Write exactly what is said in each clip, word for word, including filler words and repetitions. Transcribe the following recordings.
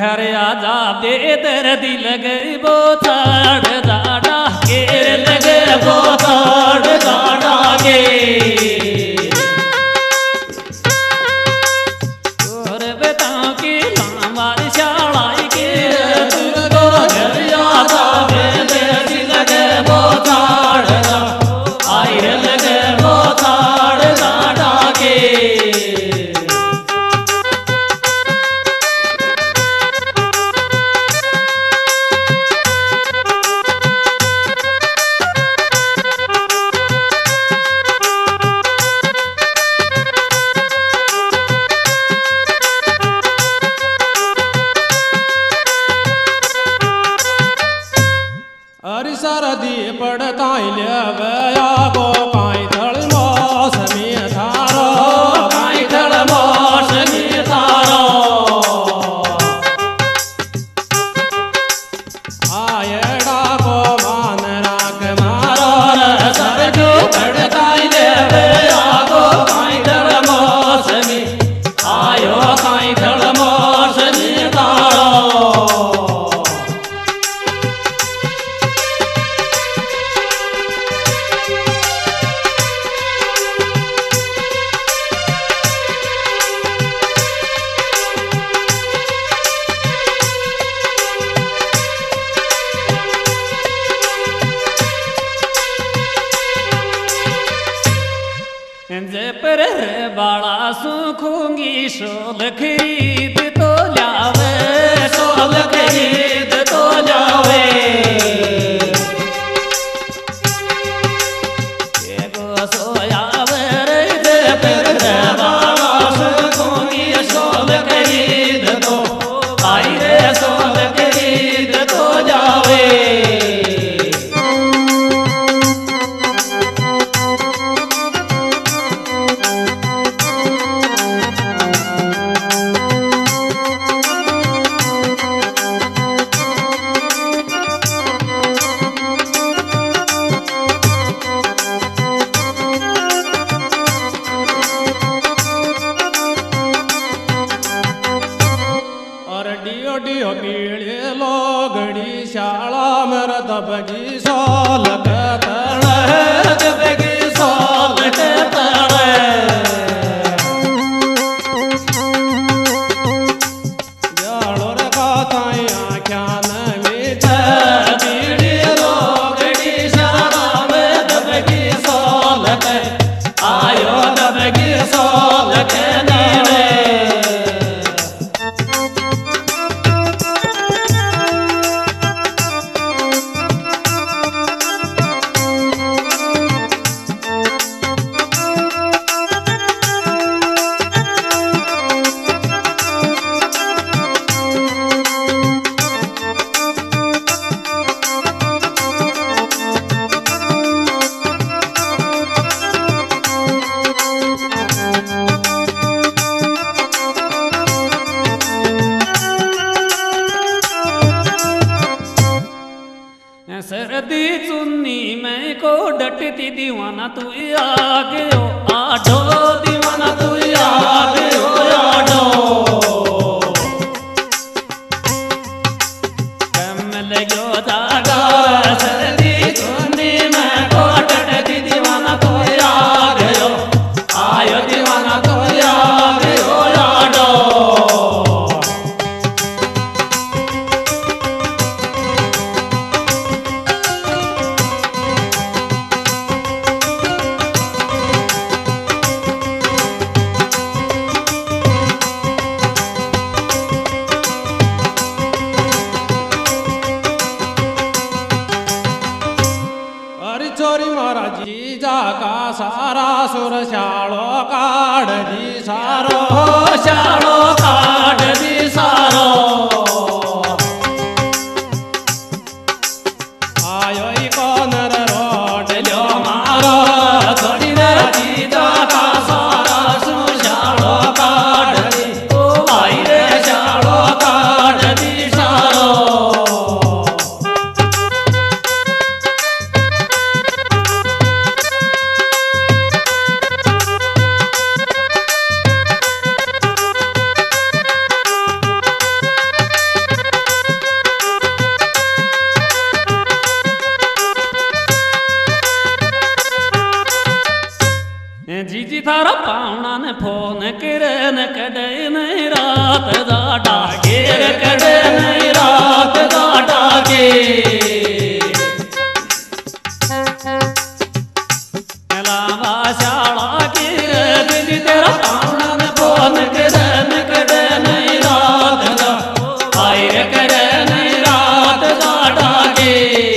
घर आजा बेदर्दी लगे वो छाड़ दाड़ा के लगे वो छाड़ दाड़ा के और बेटा की हमारी शालाई के तुमको घर आजा बेदर्दी लगे वो छाड़ दाड़ा आए लगे वो छाड़ दाड़ा के सरदी पड़ता लिया गो काई थल मौसमी थारो काई थल मौसमी थारो आयड़ा को मान राख मारो सरदी पड़ता लिया गो काई थल मौसमी आयो काई थल मौसमी थारो जे पर बाड़ा सुखूंगी शोल खरीद तो लावे शोल खरीद तो लावे एगो सोयावे जे पर बाड़ा सुखूंगी शोल खरीद तो आई रे शोल खरीद तो जावे डियो डियो पीड़े लोगड़ी शाला मेरा दबगी सोल कतड़ दबगी सोल कतड़ जाड़ो रे काताई आख्यान मीठ पीड़े लोगड़ी शाला में दबगी सोल आयो दबगी सोल के नीड़े सरदी चुन्नी मैं को डटती दीवाना तू आ गयो आडो दीवाना तू आ गयो आडो कम लगो जागा सरदी चुन्नी मैं को डटती दीवाना तू आ गयो आयो दीवाना तू आ गयो आडो चोरी मारा जी जा का सारा सुर शालो काढ़ जी सारो शालो काढ़ जी सारो आयो ई कोनर रोड लो मारो चोरी मारा जी जा का सारा सुर शालो काढ़ जी ओ आई रे शालो काढ़ जी सारो रात जाटा घेर करे नहीं रात जाटा के लावा शाला की दीदी तेरा पावन फोन करे न करे नहीं रात जा आई रे करे नहीं रात जाटा के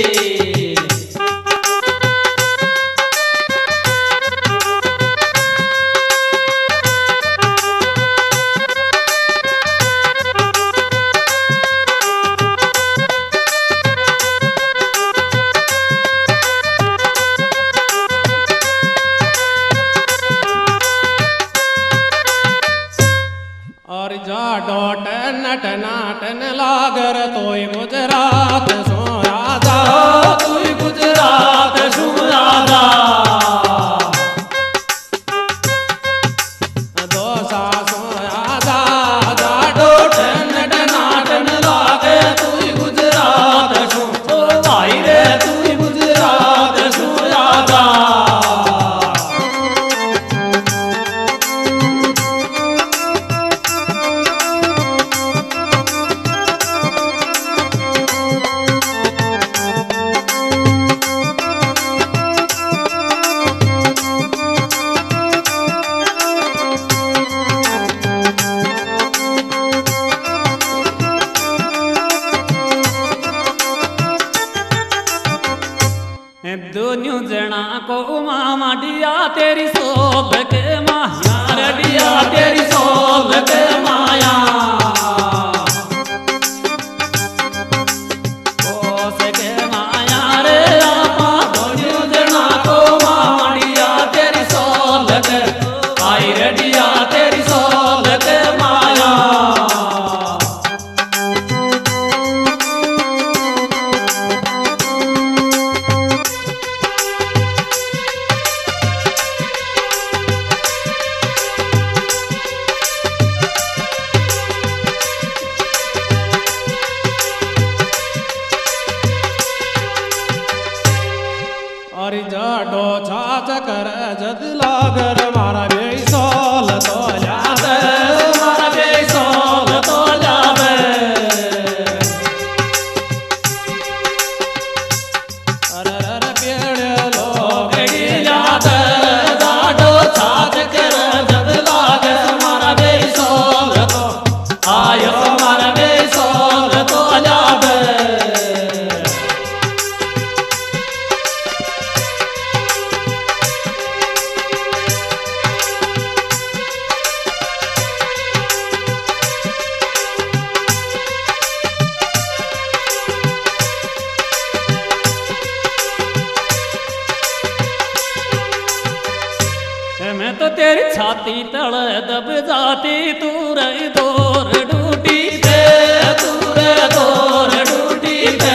और जा डोट नट नाटन लागर तोय गुजरात सो राजा तू गुजरात सो राजा दोसा सो राजा जा डोट नट नाटन लागे तू गुजरात सो भाई रे तू गुजरात सो राजा दोनों जना को मामा डिया तेरी सोभ के माया रे डिया तेरी सोभ के माया ओस के माया रे आपा दोनों जना को मामा डिया तेरी सोभ के आई रे डिया तेरी सोभ के माया और जा डो छाछ कर जद लागर मारा बेसोल तो याद मारा बेसोल तो जावे अरे अरे पेड़ लोग याद जाडो छाछ कर जद लागर मारा बेसोल तो आयो मारा बेसोल तो जावे मैं तो तेरी छाती तल दब जाती तू रही दूर डूटी थे तू रे दूर डूटी थे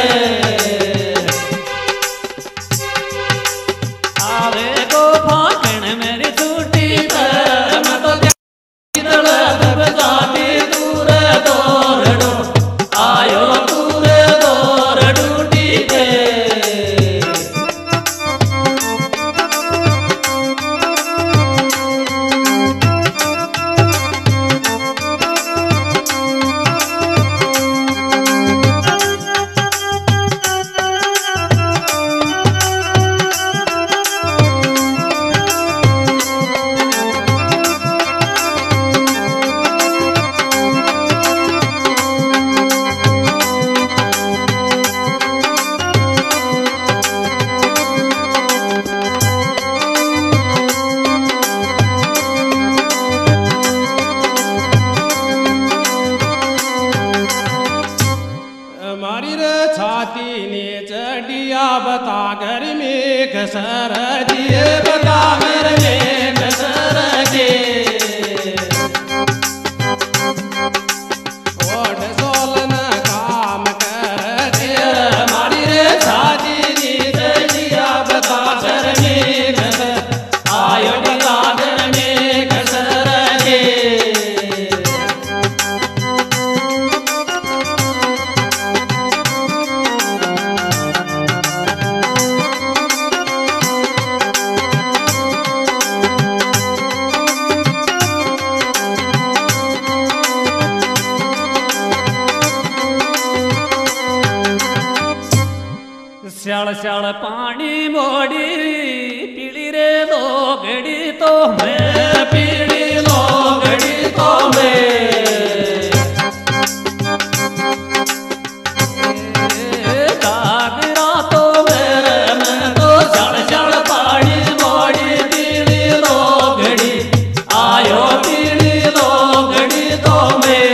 आवे को फाकण मेरी छूटी थे मैं तो तेरी तल दब जाती तू रे दूर डूट आयो तू रे दूर डूटी थे मारी रे छाती ने चढ़िया बता घर में घसर दिए बता घर में घसर के ओढ़ सोलन काम कर दे मारी रे छाती ने चढ़िया बता घर में घसर आयो बता घर में घसर के शाल शाल पानी मोड़ी पीली रे लोगड़ी तो मैं पीली लोगड़ी तो मैं गागरा तो मेरे में तो शाल शाल पानी मोड़ी पीली लोगड़ी आयो पीली लोगड़ी तो मैं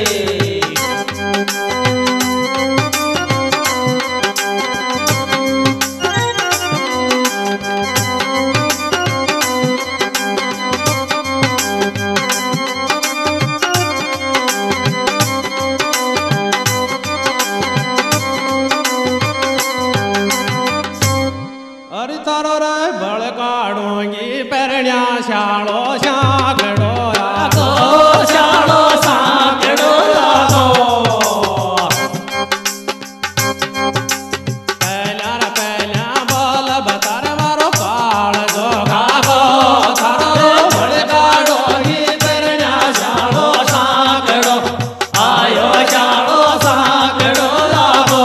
अरे तारो रे बळ काढोंगी परण्या शाळो शागडो आगो शाळो सागडो आगो पहिल्या रे पहिल्या बोल बतार मारो काळ जो गागो तारो बळ काढोंगी परण्या शाळो सागडो आयो शाळो सागडो आगो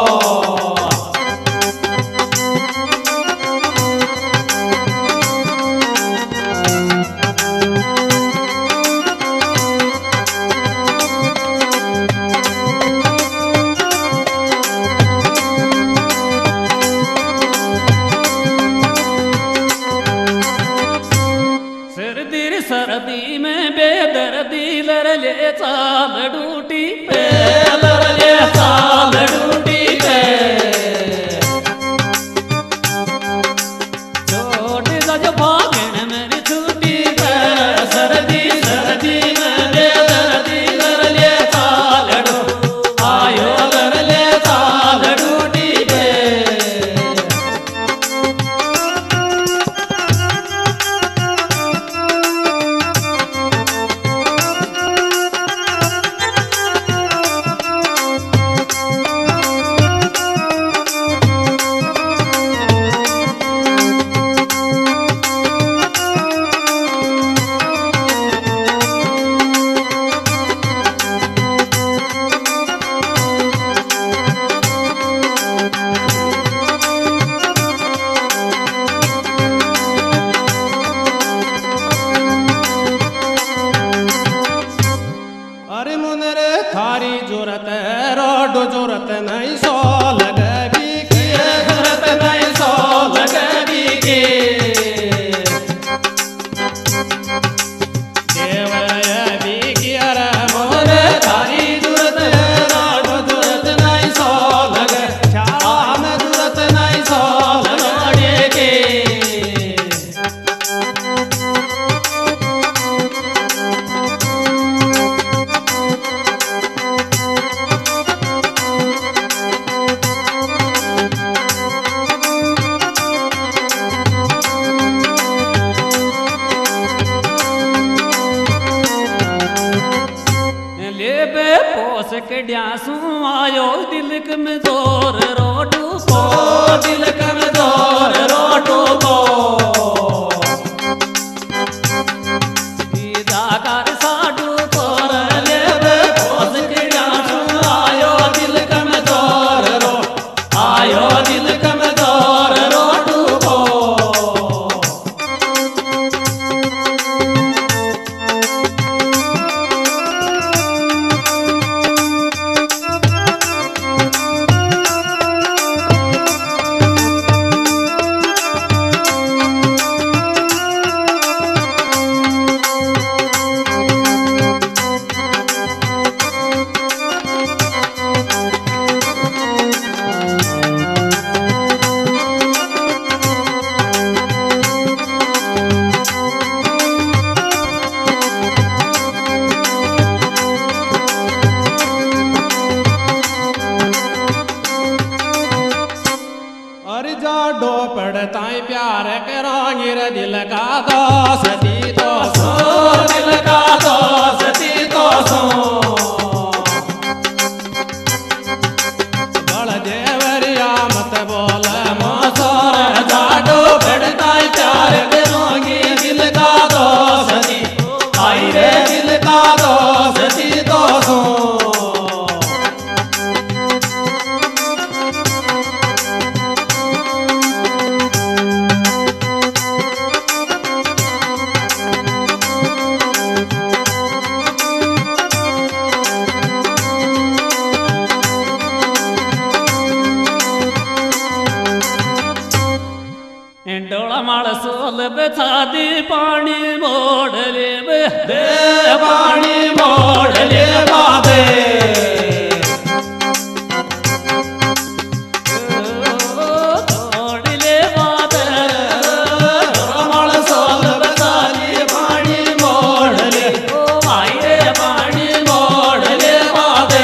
सर्दी सर्दी में बेदर्दी लरले चाल डूटी पे लरले चाल डूटी पे छोट गज भागण मेरी छूटी पे सर्दी सर्दी में बेदर्दी लरले चाल डू आयो लरले चाल डूटी पे अरे मुनरे थारी जरूरत रोड जरूरत नहीं सो लगे भी की जरूरत नहीं सो लगे भी के देवय भी की अरे मोरे थारी जरूरत है रोड जरूरत नहीं सो लगे शाला आम जरूरत नहीं सो लगे के लेबे पोस के ड्यासू आयो दिल कमजोर रोटू को दिल कमजोर रोटू को जाकर साडू कोर लेबे पोस के ड्यासू आयो दिल कमजोर रो आयो दिल कमजोर रोटू को अरे जाडो पड़ताई प्यार करोगी रे दिल का दोस्ती तो सो दिल का दोस्ती तो सो बड़ देवरिया मत बोल मोसोर जाडो पड़ता प्यार करोगी दिल का दोस्ती आई रे दिल का दोस्ती तो सो माल सोल बथा दी पानी मोड़ ले दे पानी मोड़ ले बाबे तोड़ ले बाबे माल सोल बथा दी पानी मोड़ ले ओ भाई रे पानी मोड़ ले बाबे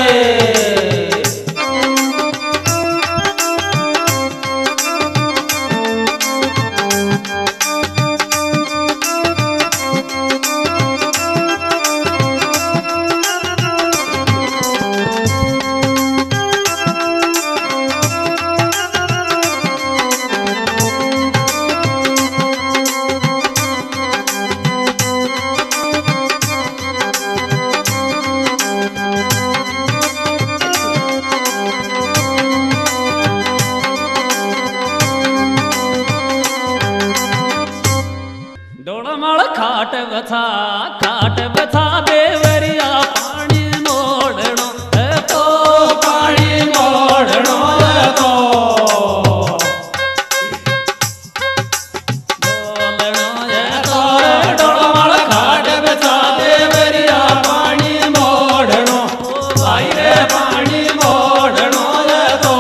डोड़माल खाट बथा खाट बथा देवरिया पानी मोड़नो है तो पानी मोड़नो तो बोलनो है तो डोड़माल खाट बचा देवरिया पानी मोड़नो भाई रे पानी मोड़नो तो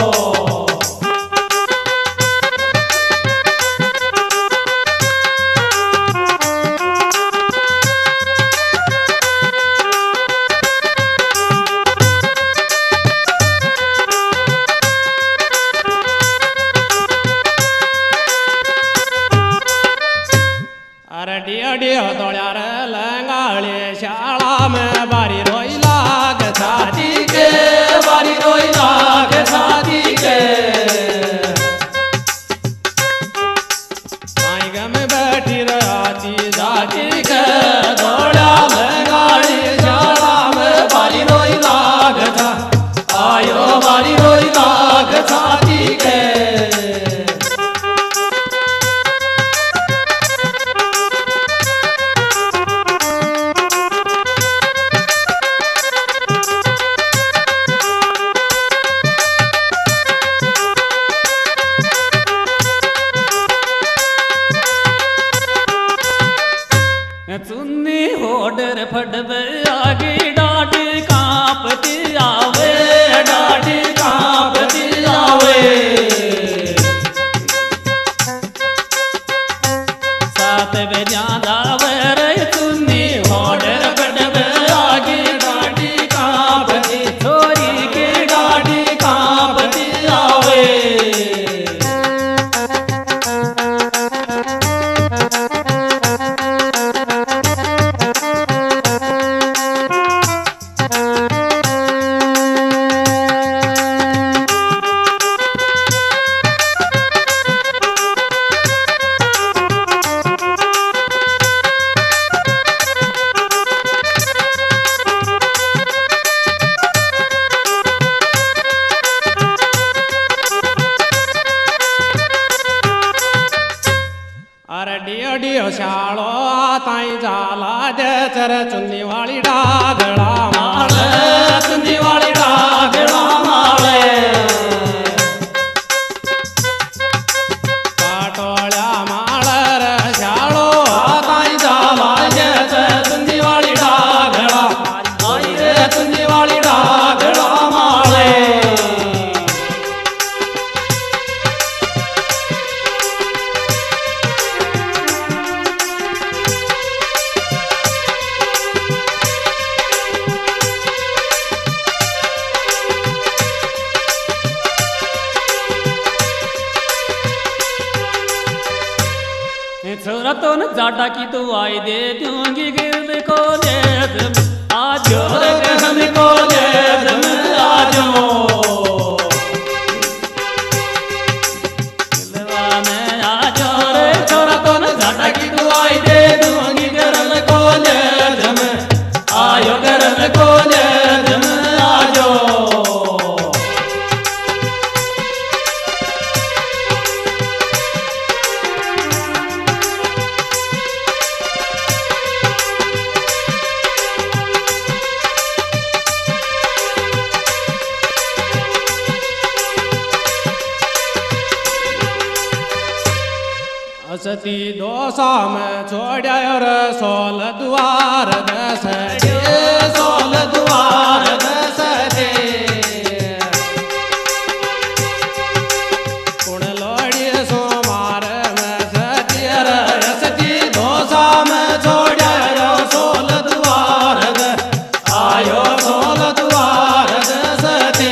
अरे डियो डियो दौड़्या रे लंगाड़े शाला में बारी रोई लाग छाती के बारी रोई लाग छाती के माई गम बैठी रहती जाती के दौड़्या लंगाड़े शाला में बारी रोई लाग छा आयो बारी रोई लाग छाती के चुन्नी होडर फड़बे आगे डाडी कांपती आवे डाडी कांपती आवे सात बजा जावे रे चुन्नी होडर फड़बे आगे डाडी कांपती छोरी की डाडी कांपती आवे अरे डियो डियो शालो ताई जाला जे चर चुन्नी वाली डागड़ा माल चुन्नी वाली डागड़ा माले पाटोळ्या माळ रे शालो ताई जाला जे चर चुन्नी वाली डागड़ा आई रे चुन्नी वाली डागड़ा माले छोरा तो न जाटा की तो आई दे दूंगी गिरद को लेद आज रे हमको ले दम आजो दिलवा में आज रे छोरा तो न जाटा की दुआई दे दूंगी गरल को ले दम आयो गरल को ले दम आजो सती दोसा में छोड़ा और सोल द्वार दस दे सोल द्वार दस दे कुण लोड़ी सोमार में सती सती दोसा में छोड़ा और सोल द्वार दस आयो सोल द्वार दस दे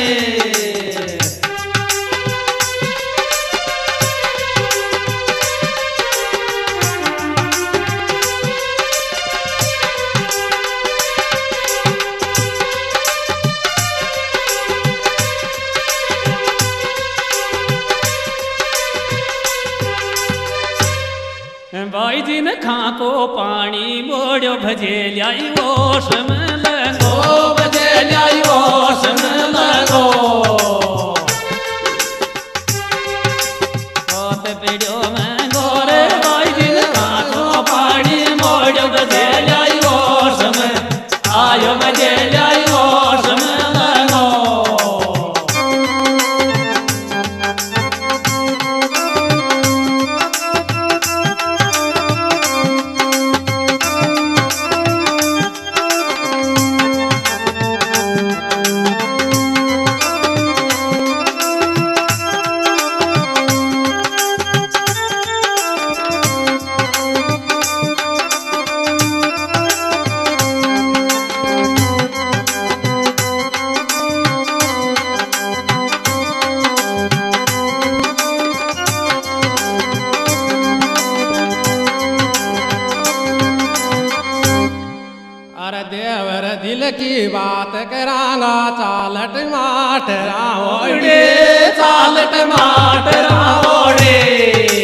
भाई जी ने खाको पानी मोड़ो भजे लाई ओस में लगो भजे लाई ओस में लगो बहुत पीड़ो में गोरे भाई जी ने खाको पानी मोड़ो भजे लाई ओस में आयो भजे लाई ओस में लगो देवर दिल की बात करांगा चालट माट रावोड़े चालट माट रावोड़े